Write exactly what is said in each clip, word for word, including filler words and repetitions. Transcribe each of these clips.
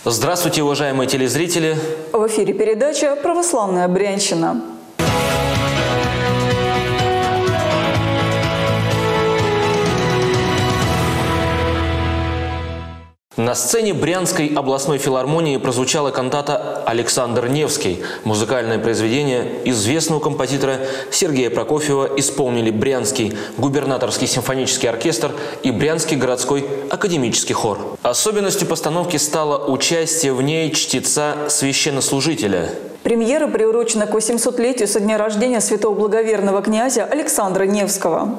Здравствуйте, уважаемые телезрители! В эфире передача «Православная Брянщина». На сцене Брянской областной филармонии прозвучала кантата «Александр Невский». Музыкальное произведение известного композитора Сергея Прокофьева исполнили Брянский губернаторский симфонический оркестр и Брянский городской академический хор. Особенностью постановки стало участие в ней чтеца священнослужителя. Премьера приурочена к восьмисотлетию со дня рождения святого благоверного князя Александра Невского.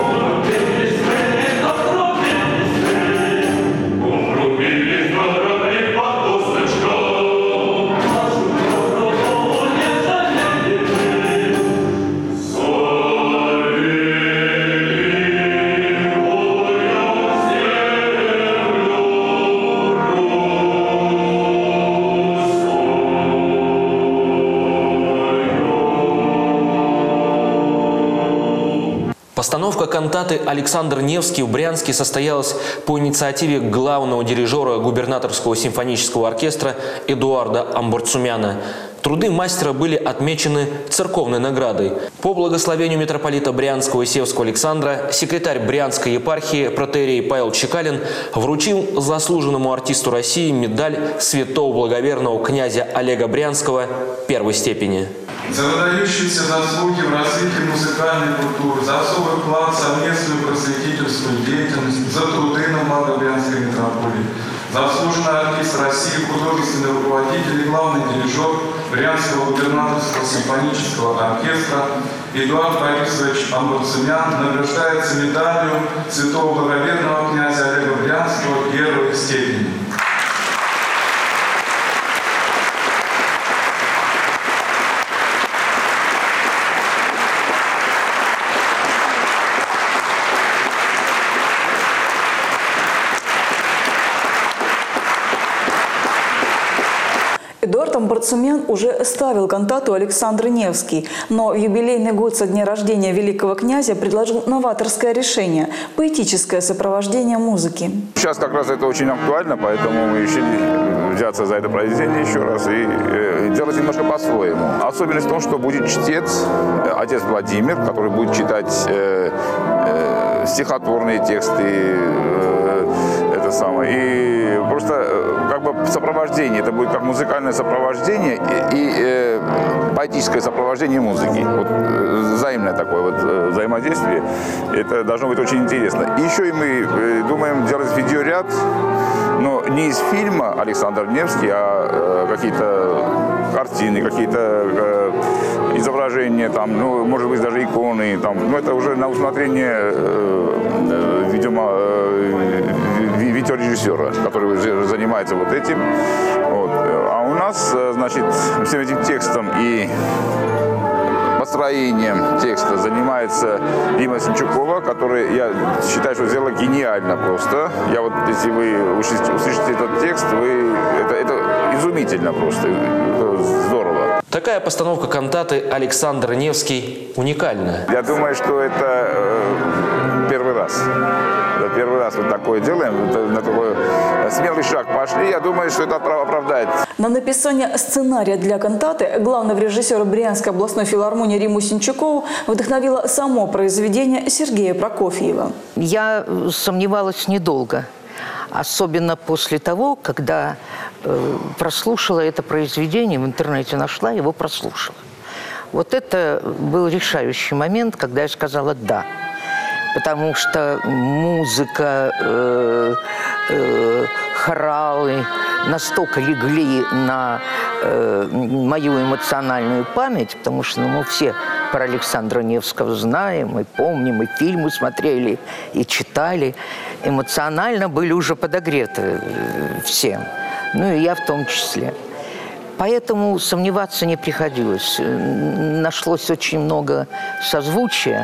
Постановка кантаты «Александр Невский» в Брянске состоялась по инициативе главного дирижера губернаторского симфонического оркестра Эдуарда Амбарцумяна. Труды мастера были отмечены церковной наградой. По благословению митрополита Брянского и Севского Александра секретарь Брянской епархии протоиерей Павел Чекалин вручил заслуженному артисту России медаль святого благоверного князя Олега Брянского первой степени. За выдающиеся заслуги в развитии музыкальной культуры, за особый вклад в совместную просветительскую деятельность, за труды на благо Брянской митрополии, заслуженный артист России, художественный руководитель и главный дирижер Брянского губернаторского симфонического оркестра Эдуард Борисович Амбарцумян награждается медалью святого благоверного князя Олега Брянского первой степени. Эдуард Амбарцумян уже ставил кантату «Александр Невский», но в юбилейный год со дня рождения великого князя предложил новаторское решение – поэтическое сопровождение музыки. Сейчас как раз это очень актуально, поэтому мы решили взяться за это произведение еще раз и э, делать немножко по-своему. Особенность в том, что будет чтец, отец Владимир, который будет читать э, э, стихотворные тексты, э, это самое, и просто э, как бы сопровождение, это будет как музыкальное сопровождение и, и э, поэтическое сопровождение музыки. Вот, э, взаимное такое вот э, взаимодействие, это должно быть очень интересно. И еще и мы э, думаем делать видеоряд, но не из фильма «Александр Невский», а э, какие-то картины, какие-то э, изображения, там, ну, может быть, даже иконы. Там, ну, это уже на усмотрение, э, э, видимо, э, видеорежиссера, который занимается вот этим. Вот. А у нас, значит, всем этим текстом и построением текста занимается Рима Сенчукова, которая, я считаю, что сделала гениально просто. Я вот, если вы услышите этот текст, вы, это, это изумительно просто, это здорово. Такая постановка кантаты «Александр Невский» уникальна. Я думаю, что это э, первый раз. Это первый раз вот такое делаем, это, на такой смелый шаг пошли. Я думаю, что это оправдает. На написание сценария для кантаты главного режиссера Брянской областной филармонии Риму Сенчукову вдохновило само произведение Сергея Прокофьева. Я сомневалась недолго. Особенно после того, когда э, прослушала это произведение, в интернете нашла, его прослушала. Вот это был решающий момент, когда я сказала «да». Потому что музыка, э, э, хоралы настолько легли на э, мою эмоциональную память, потому что ну, мы все про Александра Невского знаем, и помним, и фильмы смотрели, и читали. Эмоционально были уже подогреты всем, ну и я в том числе. Поэтому сомневаться не приходилось. Нашлось очень много созвучия,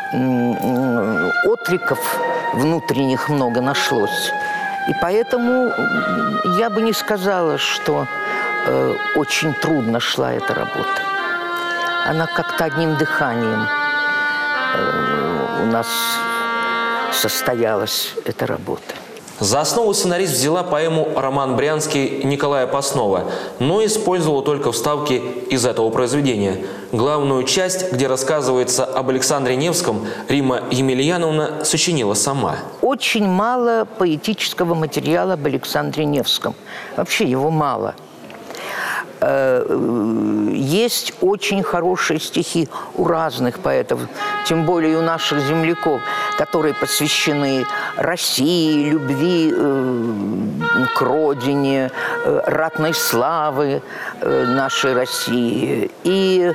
откликов внутренних много нашлось. И поэтому я бы не сказала, что э, очень трудно шла эта работа. Она как-то одним дыханием э, у нас состоялась эта работа. За основу сценарист взяла поэму «Роман Брянский» Николая Паснова, но использовала только вставки из этого произведения. Главную часть, где рассказывается об Александре Невском, Римма Емельяновна сочинила сама. Очень мало поэтического материала об Александре Невском. Вообще его мало. Есть очень хорошие стихи у разных поэтов, тем более у наших земляков, которые посвящены России, любви к родине, ратной славы нашей России. И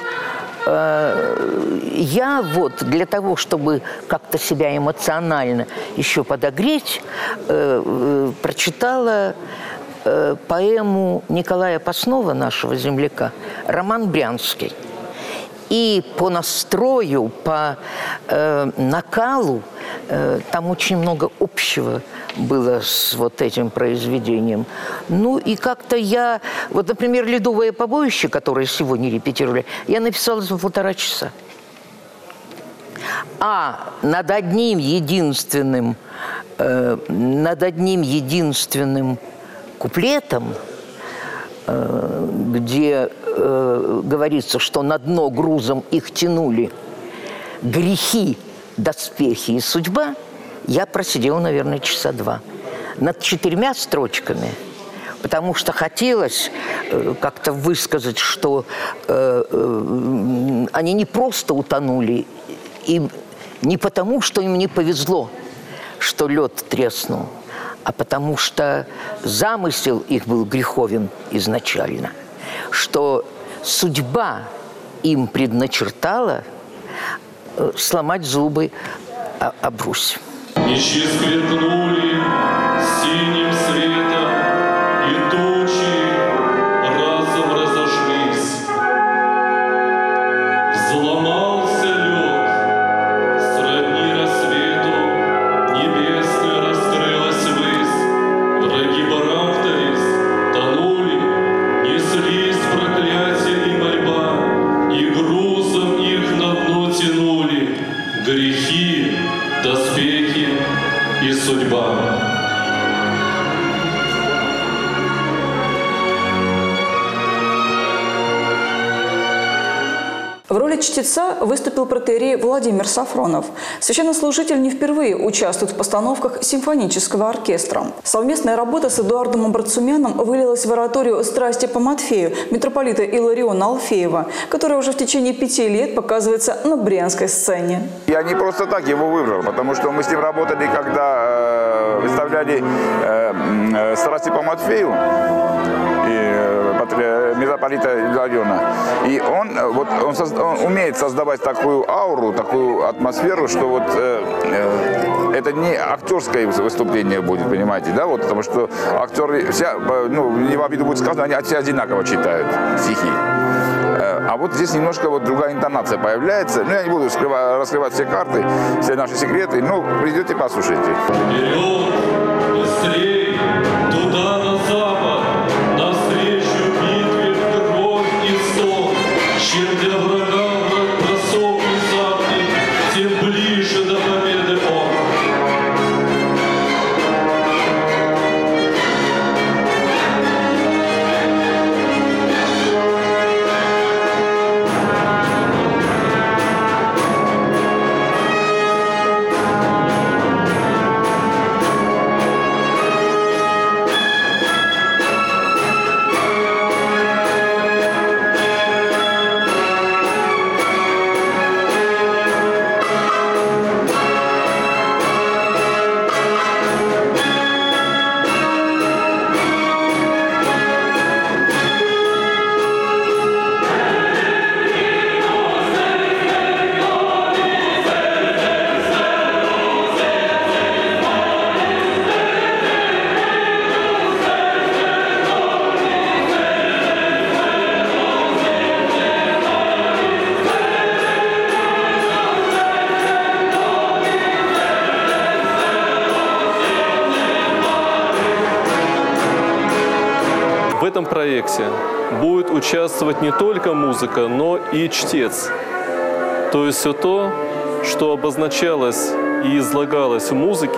я вот для того, чтобы как-то себя эмоционально еще подогреть, прочитала поэму Николая Паснова, нашего земляка, «Роман Брянский». И по настрою, по э, накалу э, там очень много общего было с вот этим произведением. Ну и как-то я... Вот, например, «Ледовое побоище», которое сегодня репетировали, я написала за полтора часа. А над одним единственным, э, над одним единственным куплетом, э, где э, говорится, что на дно грузом их тянули грехи, доспехи и судьба, я просидела, наверное, часа два. Над четырьмя строчками, потому что хотелось э, как-то высказать, что э, э, они не просто утонули, и не потому, что им не повезло, что лед треснул, а потому что замысел их был греховен изначально, что судьба им предначертала сломать зубы об Русь. Мечи сверкнули синим светом, и тучи разом разошлись. Взломался лед, сродни рассвету, небесная раскрылась ввысь. Враги барахтались, тонули, неслись проклятия и борьба, и грузом их на дно тянули грехи, доспехи и судьба. В роли чтеца выступил протоиерей Владимир Сафронов. Священнослужитель не впервые участвует в постановках симфонического оркестра. Совместная работа с Эдуардом Амбарцумяном вылилась в ораторию «Страсти по Матфею» митрополита Илариона Алфеева, которая уже в течение пяти лет показывается на брянской сцене. Я не просто так его выбрал, потому что мы с ним работали, когда э, выставляли э, «Страсти по Матфею» митрополита Илариона. И он, вот, он, созда, он умеет создавать такую ауру, такую атмосферу, что вот э, э, это не актерское выступление будет, понимаете, да, вот, потому что актеры, вся, ну, не в обиду будет сказано, они все одинаково читают стихи. А вот здесь немножко вот другая интонация появляется. Ну, я не буду скрывать, раскрывать все карты, все наши секреты. Ну, придете, послушайте. Вперед, быстрей, туда, на запад, навстречу битве в кровь и сон. Чем для врага враг бросок внезапный, тем ближе до победы он. В этом проекте будет участвовать не только музыка, но и чтец. То есть все то, что обозначалось и излагалось в музыке,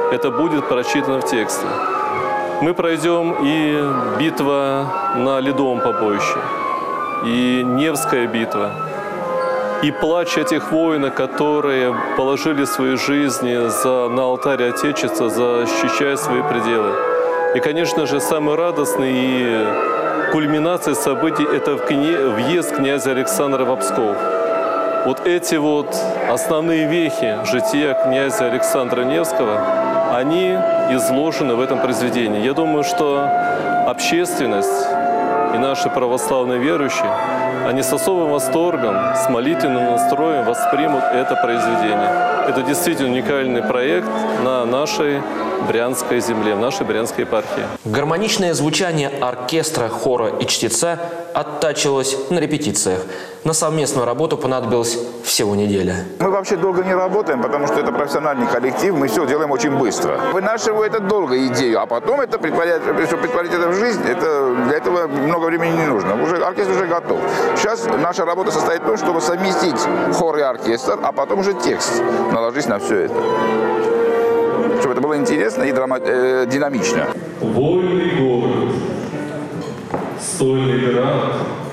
это будет прочитано в тексте. Мы пройдем и битва на Ледовом побоище, и Невская битва, и плач этих воинов, которые положили свои жизни за, на алтарь Отечества, защищая свои пределы. И, конечно же, самый радостный и кульминация событий – это въезд князя Александра в Псков. Вот эти вот основные вехи жития князя Александра Невского, они изложены в этом произведении. Я думаю, что общественность и наши православные верующие, они с особым восторгом, с молитвенным настроем воспримут это произведение. Это действительно уникальный проект на нашей Брянской земле, в нашей Брянской епархии. Гармоничное звучание оркестра, хора и чтеца оттачивалось на репетициях. На совместную работу понадобилось всего неделя. Мы вообще долго не работаем, потому что это профессиональный коллектив, мы все делаем очень быстро. Вынашиваю это долго идею, а потом это притворять, чтобы притворить это в жизнь, это, для этого много времени не нужно. Уже, оркестр уже готов. Сейчас наша работа состоит в том, чтобы совместить хор и оркестр, а потом уже текст наложить на все это. Чтобы это было интересно и драма, э, динамично. Вольный город, стольный град,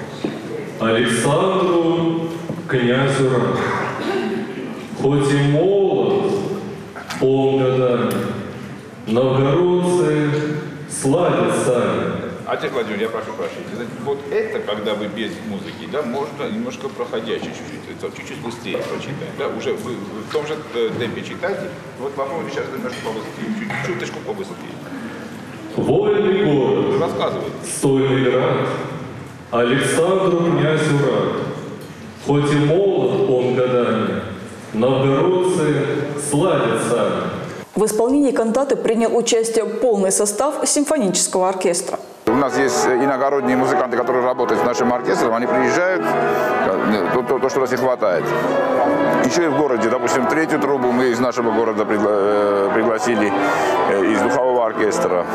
Александру князю рад. Хоть и молод, полн годами, новгородцы сладят сами. Отец Владимир, я прошу прощения. Вот это, когда вы без музыки, да, можно немножко проходяще чуть-чуть, чуть-чуть быстрее прочитать. Да, уже вы, вы в том же темпе читайте. Вот попробуйте сейчас немножко побыстрее, чуть, чуточку побыстрее. Вольный город, Рассказывайте. стольный град, Александру князю рад. Хоть и молод он годами, новгородцы сладят сами. В исполнении кантаты принял участие полный состав симфонического оркестра. У нас есть иногородние музыканты, которые работают с нашим оркестром, они приезжают, то, то, то что нас не хватает. Еще и в городе, допустим, третью трубу мы из нашего города пригла пригласили, из духового оркестра.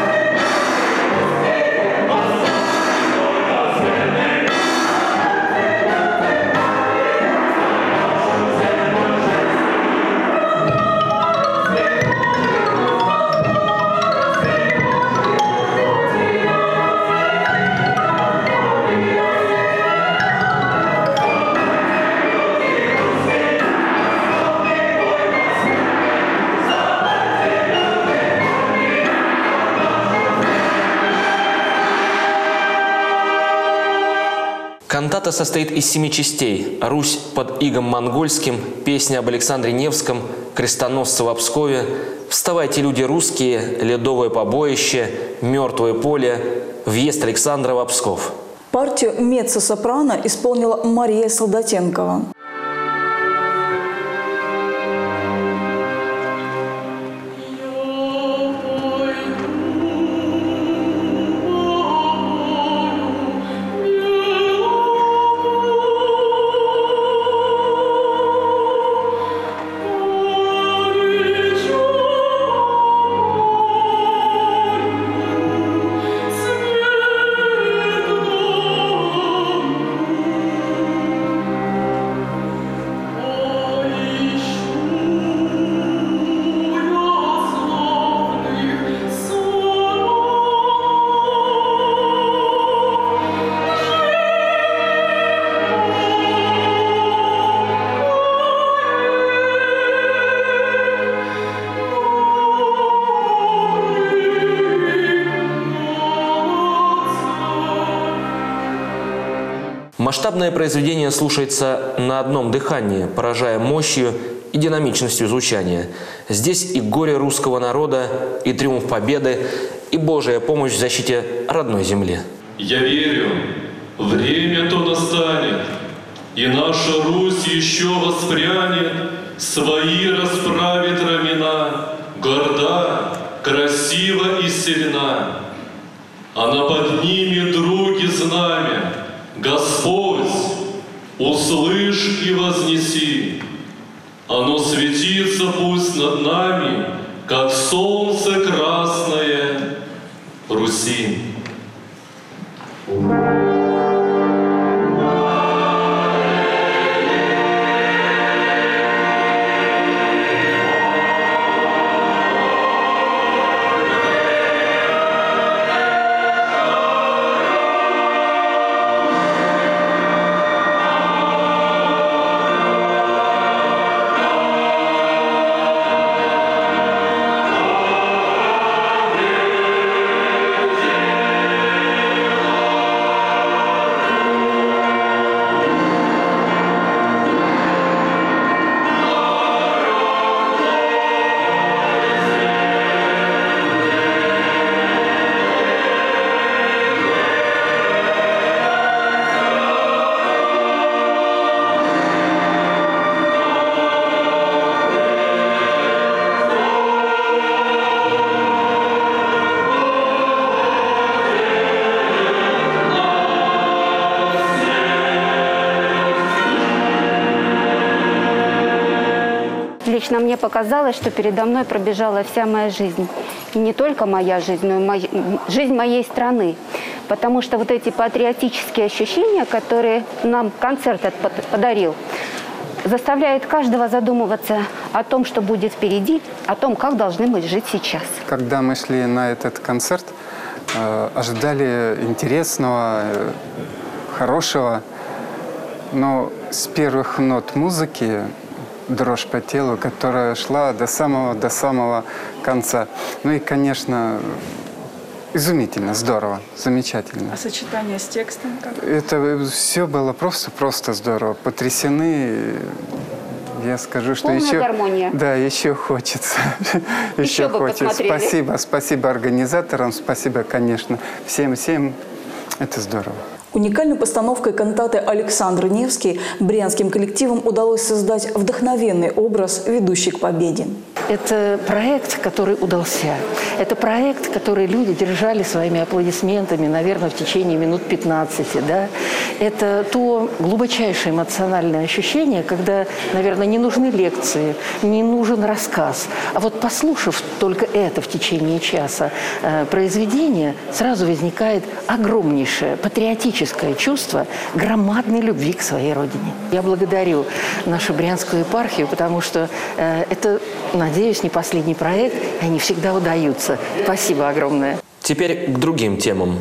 Кантата состоит из семи частей. «Русь под игом монгольским», песня об Александре Невском, «Крестоносцы в Пскове», «Вставайте, люди русские», «Ледовое побоище», «Мертвое поле», «Въезд Александра в Псков». Партию меццо-сопрано исполнила Мария Солдатенкова. Масштабное произведение слушается на одном дыхании, поражая мощью и динамичностью звучания. Здесь и горе русского народа, и триумф победы, и Божья помощь в защите родной земли. Я верю, время то настанет, и наша Русь еще воспрянет, свои расправит рамена, горда, красива и сильна. Она поднимет други знамя, Господь, услышь и вознеси. Оно светится пусть над нами, как солнце красное Руси. лично мне показалось, что передо мной пробежала вся моя жизнь. И не только моя жизнь, но и моя, жизнь моей страны. Потому что вот эти патриотические ощущения, которые нам концерт этот подарил, заставляют каждого задумываться о том, что будет впереди, о том, как должны мы жить сейчас. Когда мы шли на этот концерт, э, ожидали интересного, э, хорошего, но с первых нот музыки дрожь по телу, которая шла до самого, до самого конца. Ну и, конечно, изумительно, здорово, замечательно. А сочетание с текстом как? Это все было просто, просто здорово. Потрясены. Я скажу, что полная еще... гармония. Да, еще хочется. Еще, еще бы хочется. посмотрели. Спасибо, спасибо организаторам, спасибо, конечно, всем-всем. Это здорово. Уникальной постановкой кантаты Александр Невский брянским коллективам удалось создать вдохновенный образ «Ведущий к победе». Это проект, который удался. Это проект, который люди держали своими аплодисментами, наверное, в течение минут пятнадцати. Да? Это то глубочайшее эмоциональное ощущение, когда, наверное, не нужны лекции, не нужен рассказ. А вот послушав только это в течение часа э, произведение, сразу возникает огромнейшее патриотическое чувство громадной любви к своей родине. Я благодарю нашу Брянскую епархию, потому что э, это, надеюсь, не последний проект, и они всегда удаются. Спасибо огромное. Теперь к другим темам.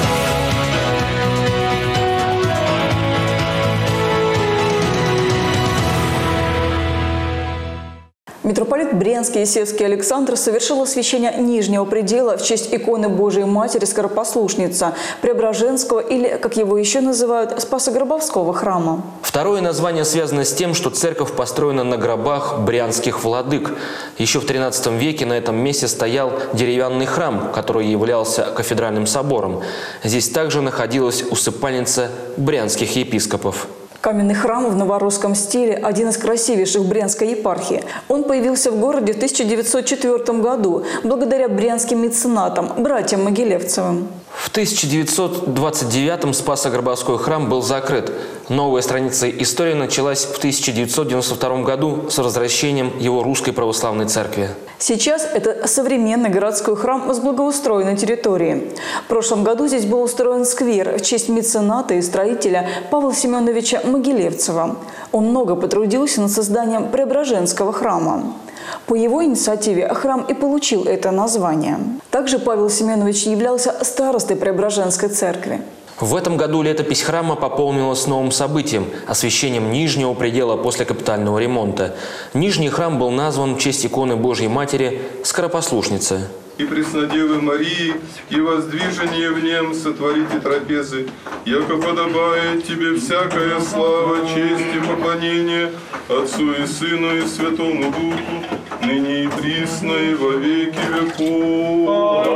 Митрополит Брянский и Севский Александр совершил освящение Нижнего предела в честь иконы Божией Матери Скоропослушница Преображенского или, как его еще называют, Спасо-Гробовского храма. Второе название связано с тем, что церковь построена на гробах брянских владык. Еще в тринадцатом веке на этом месте стоял деревянный храм, который являлся кафедральным собором. Здесь также находилась усыпальница брянских епископов. Каменный храм в новорусском стиле – один из красивейших Брянской епархии. Он появился в городе в тысяча девятьсот четвёртом году благодаря брянским меценатам, братьям Могилевцевым. В тысяча девятьсот двадцать девятом Спасо-Гробовской храм был закрыт. Новая страница истории началась в тысяча девятьсот девяносто втором году с возвращением его Русской Православной Церкви. Сейчас это современный городской храм с благоустроенной территорией. В прошлом году здесь был устроен сквер в честь мецената и строителя Павла Семеновича Могилевцева. Он много потрудился над созданием Преображенского храма. По его инициативе храм и получил это название. Также Павел Семенович являлся старостой Преображенской церкви. В этом году летопись храма пополнилась новым событием – освящением нижнего предела после капитального ремонта. Нижний храм был назван в честь иконы Божьей Матери Скоропослушницы. И Преснодевы Марии, и воздвижение в нем сотворите трапезы, яко подобает тебе всякая слава, честь и поклонение Отцу и Сыну и Святому Духу, ныне и присно и во веки веков.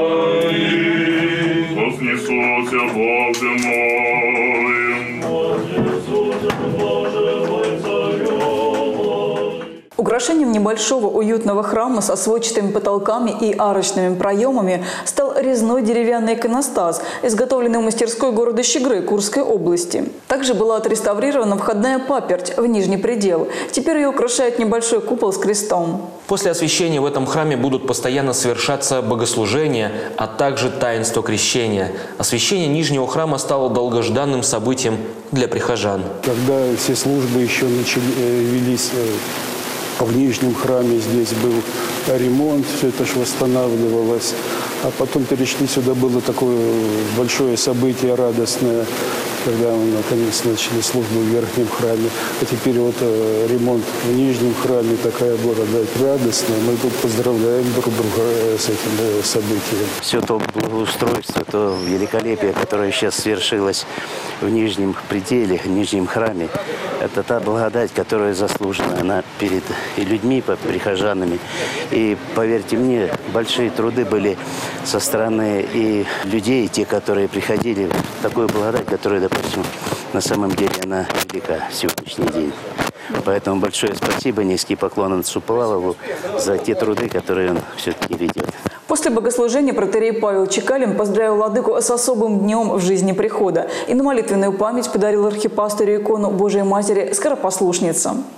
Аминь. Вознесуся Боже мой. Вознесуся Боже мой царю. Украшением небольшого уютного храма со сводчатыми потолками и арочными проемами стал резной деревянный иконостас, изготовленный в мастерской города Щегры Курской области. Также была отреставрирована входная паперть в нижний предел. Теперь ее украшает небольшой купол с крестом. После освящения в этом храме будут постоянно совершаться богослужения, а также таинство крещения. Освящение нижнего храма стало долгожданным событием для прихожан. Когда все службы еще начали, велись в нижнем храме, здесь был ремонт, все это ж восстанавливалось. А потом перешли сюда, было такое большое событие радостное, когда мы наконец начали службу в верхнем храме. А теперь вот ремонт в нижнем храме, такая благодать радостная. Мы тут поздравляем друг друга с этим событием. Все то благоустройство, то великолепие, которое сейчас свершилось в нижнем пределе, в нижнем храме, это та благодать, которая заслужена. Она перед и людьми, прихожанами. И поверьте мне, большие труды были со стороны и людей, те, которые приходили, такую благодать, которая, допустим, на самом деле она велика в сегодняшний день. Поэтому большое спасибо, низкий поклон отцу Павлову за те труды, которые он все-таки ведет. После богослужения протоиерей Павел Чекалин поздравил владыку с особым днем в жизни прихода и на молитвенную память подарил архипастырю икону Божией Матери Скоропослушница.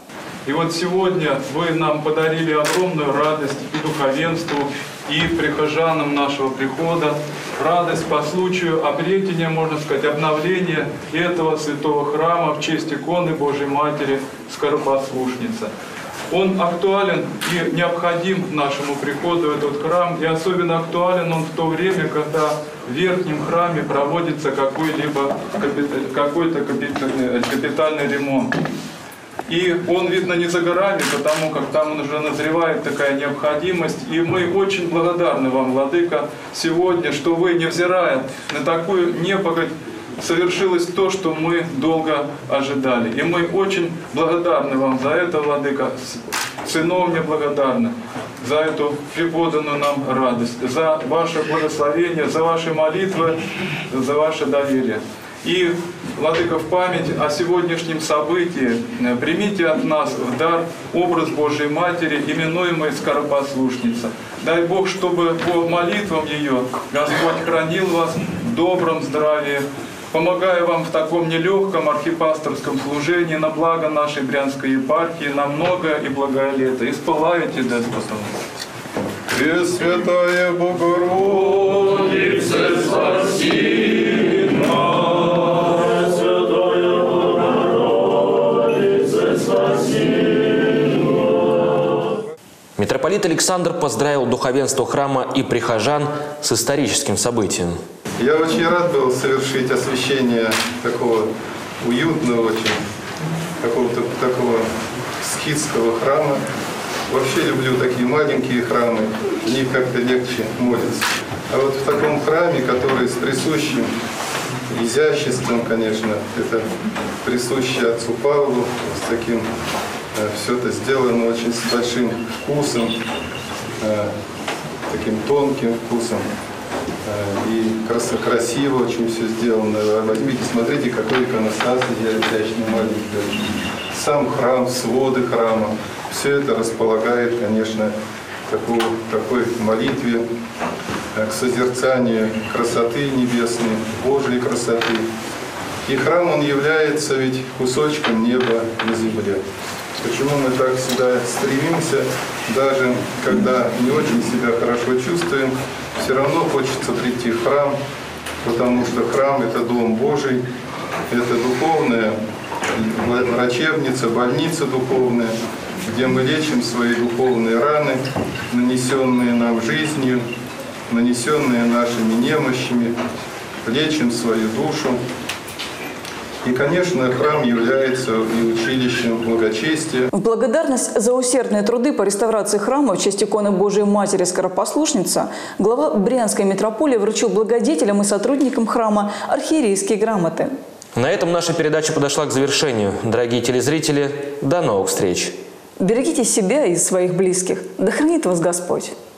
И вот сегодня вы нам подарили огромную радость и духовенству, и прихожанам нашего прихода, радость по случаю обретения, можно сказать, обновления этого святого храма в честь иконы Божьей Матери Скоропослушницы. Он актуален и необходим нашему приходу, этот храм, и особенно актуален он в то время, когда в верхнем храме проводится какой-либо какой-то капитальный ремонт. И он, видно, не за горами, потому как там уже назревает такая необходимость. И мы очень благодарны вам, Владыка, сегодня, что вы, невзирая на такую непогодь, совершилось то, что мы долго ожидали. И мы очень благодарны вам за это, Владыка, сыновне благодарны за эту преподанную нам радость, за ваше благословение, за ваши молитвы, за ваше доверие. И, Владыка, в память о сегодняшнем событии примите от нас в дар образ Божьей Матери, именуемой Скоропослушница. Дай Бог, чтобы по молитвам ее Господь хранил вас в добром здравии, помогая вам в таком нелегком архипасторском служении на благо нашей Брянской епархии, на многое и благое лето. Исполаете, Деспотом. Пресвятая Богородице, спаси нас. Пресвятая Богородице, спаси нас. Митрополит Александр поздравил духовенство храма и прихожан с историческим событием. Я очень рад был совершить освящение такого уютного, очень какого-то такого скитского храма. Вообще люблю такие маленькие храмы, в них как-то легче молиться. А вот в таком храме, который с присущим изяществом, конечно, это присуще отцу Павлу, с таким, все это сделано очень с большим вкусом, таким тонким вкусом. И красиво очень все сделано. Возьмите, смотрите, какой иконостас изящный, маленький. Сам храм, своды храма. Все это располагает, конечно, такой, такой молитве, к созерцанию красоты небесной, Божьей красоты. И храм, он является ведь кусочком неба на земле. Почему мы так всегда стремимся, даже когда не очень себя хорошо чувствуем, все равно хочется прийти в храм, потому что храм – это Дом Божий, это духовная врачебница, больница духовная, где мы лечим свои духовные раны, нанесенные нам жизнью, нанесенные нашими немощами, лечим свою душу. И, конечно, храм является и училищем благочестия. В благодарность за усердные труды по реставрации храма в честь иконы Божией Матери Скоропослушница глава Брянской митрополии вручил благодетелям и сотрудникам храма архиерейские грамоты. На этом наша передача подошла к завершению. Дорогие телезрители, до новых встреч! Берегите себя и своих близких. Да хранит вас Господь!